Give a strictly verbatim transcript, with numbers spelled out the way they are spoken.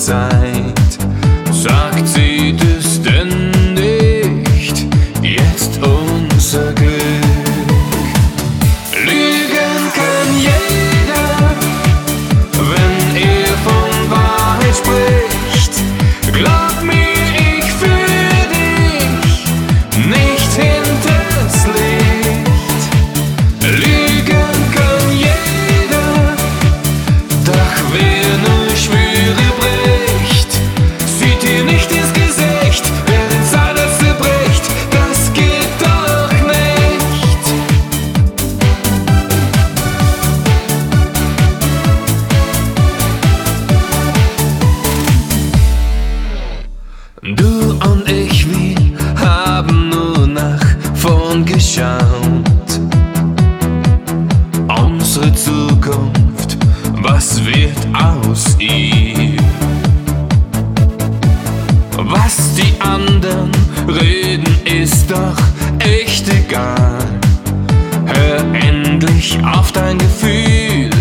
Zeit. Sagt sie das denn nicht? Jetzt unser Glück. Lügen kann jeder, wenn er von Wahrheit spricht. Glaub mir, ich führ dich nicht hinters Licht. Lügen kann jeder, doch wer nur Schwüre bricht, sieht dir nicht ins Gesicht, wer den Zahler zerbricht, das geht doch nicht. Du und ich, wir haben nur nach vorn geschaut. Unsere Zukunft, was wird aus ihr? Was die anderen reden, ist doch echt egal. Hör endlich auf dein Gefühl.